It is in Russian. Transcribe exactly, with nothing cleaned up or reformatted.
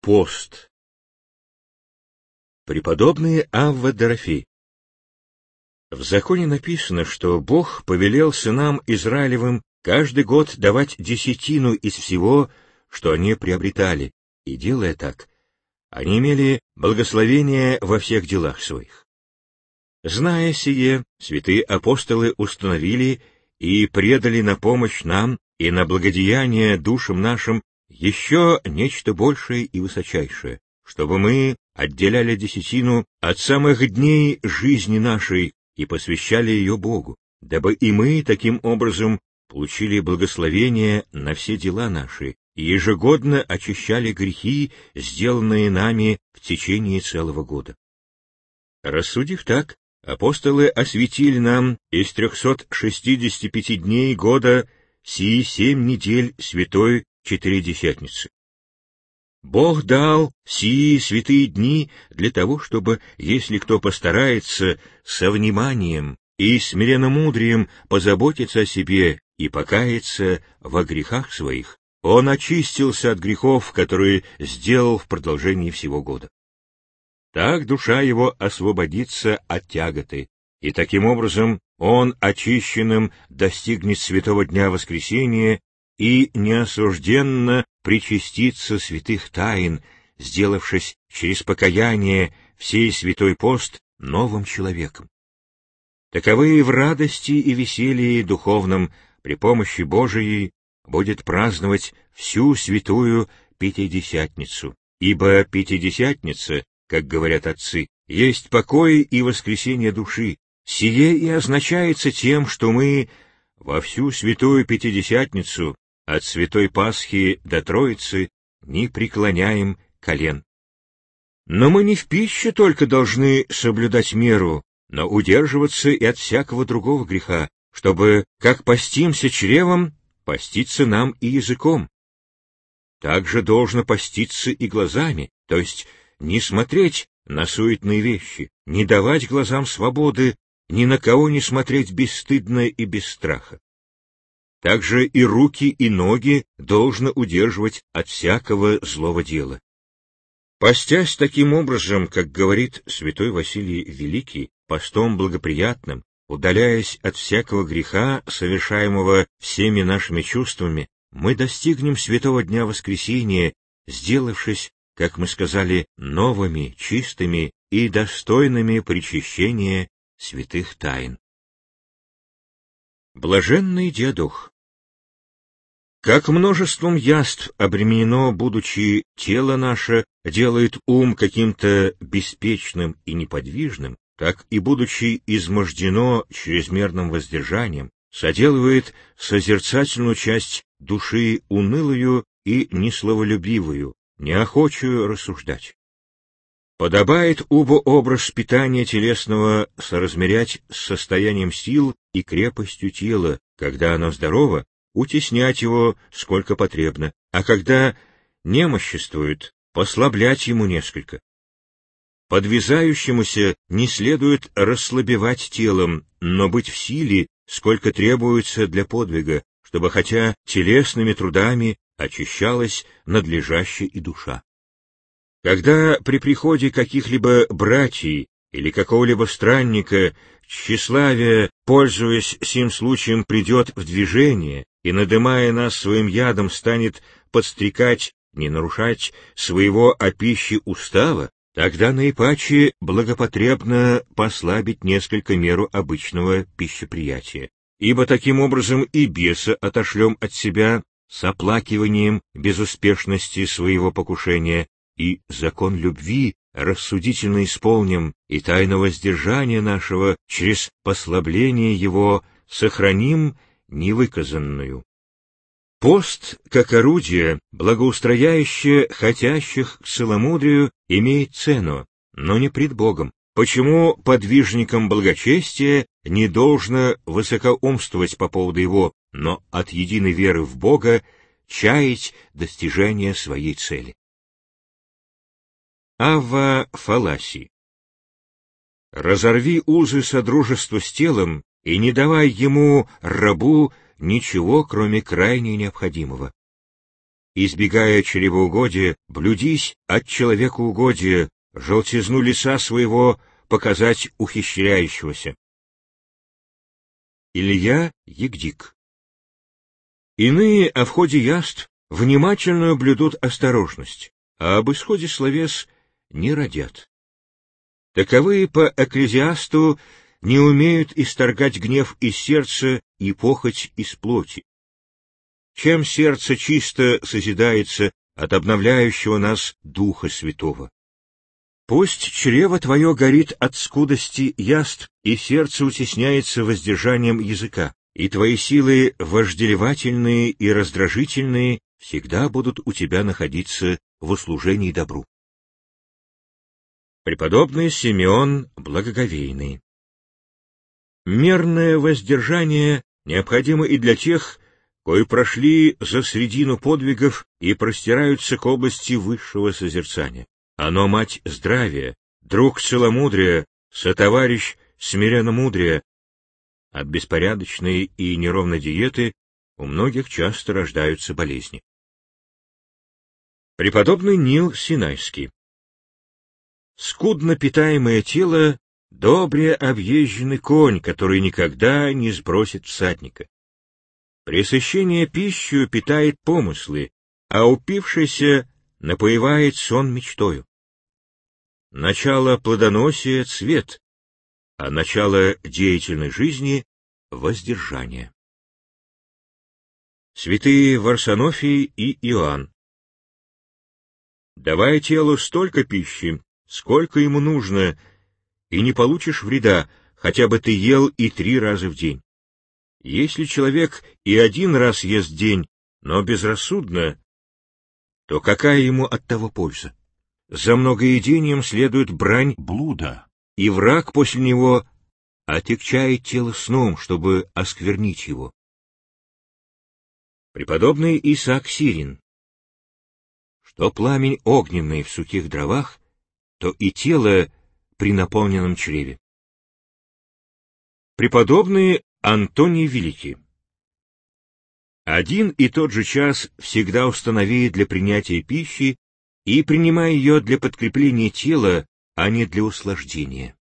Пост. Преподобный Авва Дорофей. В законе написано, что Бог повелел сынам Израилевым каждый год давать десятину из всего, что они приобретали, и, делая так, они имели благословение во всех делах своих. Зная сие, святые апостолы установили и предали на помощь нам и на благодеяние душам нашим еще нечто большее и высочайшее, чтобы мы отделяли десятину от самых дней жизни нашей и посвящали ее Богу, дабы и мы таким образом получили благословение на все дела наши и ежегодно очищали грехи, сделанные нами в течение целого года. Рассудив так, апостолы осветили нам из трехсот шестидесяти пяти дней года сии семь недель святой Четыредесятницы. Бог дал сии святые дни для того, чтобы, если кто постарается со вниманием и смиренномудрием позаботиться о себе и покаяться во грехах своих, он очистился от грехов, которые сделал в продолжении всего года. Так душа его освободится от тяготы, и таким образом он очищенным достигнет святого дня воскресения и неосужденно причастится святых тайн, сделавшись через покаяние всей святой пост новым человеком. Таковые в радости и веселье духовном при помощи Божией будет праздновать всю святую Пятидесятницу, ибо Пятидесятница, как говорят отцы, есть покой и воскресение души. Сие и означается тем, что мы во всю святую Пятидесятницу от Святой Пасхи до Троицы не преклоняем колен. Но мы не в пище только должны соблюдать меру, но удерживаться и от всякого другого греха, чтобы, как постимся чревом, поститься нам и языком. Также должно поститься и глазами, то есть не смотреть на суетные вещи, не давать глазам свободы, ни на кого не смотреть бесстыдно и без страха. Также и руки, и ноги должно удерживать от всякого злого дела. Постясь таким образом, как говорит святой Василий Великий, постом благоприятным, удаляясь от всякого греха, совершаемого всеми нашими чувствами, мы достигнем святого дня воскресения, сделавшись, как мы сказали, новыми, чистыми и достойными причащения святых тайн. Блаженный Диадох. Как множеством яств обременено, будучи тело наше, делает ум каким-то беспечным и неподвижным, так и, будучи измождено чрезмерным воздержанием, соделывает созерцательную часть души унылую и несловолюбивую, неохочую рассуждать. Подобает убо образ питания телесного соразмерять с состоянием сил и крепостью тела, когда оно здорово, утеснять его сколько потребно, а когда немоществует, послаблять ему несколько. Подвязающемуся не следует расслабевать телом, но быть в силе, сколько требуется для подвига, чтобы хотя телесными трудами очищалась надлежаще и душа. Когда при приходе каких-либо братьев или какого-либо странника тщеславие, пользуясь сим случаем, придет в движение и, надымая нас своим ядом, станет подстрекать, не нарушать своего о пище устава, тогда наипаче благопотребно послабить несколько меру обычного пищеприятия, ибо таким образом и беса отошлем от себя с оплакиванием безуспешности своего покушения, и закон любви рассудительно исполним, и тайну воздержания нашего через послабление его сохраним невыказанную. Пост, как орудие, благоустрояющее хотящих к целомудрию, имеет цену, но не пред Богом. Почему подвижникам благочестия не должно высокоумствовать по поводу его, но от единой веры в Бога чаять достижения своей цели? Авва Фаласи. Разорви узы содружества с телом и не давай ему, рабу, ничего, кроме крайне необходимого. избегая чревоугодия, блюдись от человекоугодия, желтизну лица своего показать ухищряющегося. Илья Егдик. Иные о входе яств внимательную блюдут осторожность, а об исходе словес не родят. Таковые по Экклезиасту не умеют исторгать гнев из сердца и похоть из плоти. Чем сердце чисто созидается от обновляющего нас Духа Святого. Пусть чрево твое горит от скудости яств, и сердце утесняется воздержанием языка, и твои силы вожделевательные и раздражительные всегда будут у тебя находиться в услужении добру. Преподобный Симеон Благоговейный. Мерное воздержание необходимо и для тех, кои прошли за средину подвигов и простираются к области высшего созерцания. Оно мать здравия, друг целомудрия, сотоварищ смиренномудрия. От беспорядочной и неровной диеты у многих часто рождаются болезни. Преподобный Нил Синайский. Скудно питаемое тело — добре объезженный конь, который никогда не сбросит всадника. Пресыщение пищей питает помыслы, а упившийся напоевает сон мечтою. Начало плодоносия — цвет, а начало деятельной жизни — воздержание. Святые Варсонофий и Иоанн. Давай телу столько пищи, сколько ему нужно, и не получишь вреда, хотя бы ты ел и три раза в день. Если человек и один раз ест в день, но безрассудно, то какая ему от того польза? За многоедением следует брань блуда, и враг после него отягчает тело сном, чтобы осквернить его. Преподобный Исаак Сирин. Что пламень огненный в сухих дровах, то и тело при наполненном чреве. Преподобный Антоний Великий. Один и тот же час всегда установи для принятия пищи и принимай ее для подкрепления тела, а не для услаждения.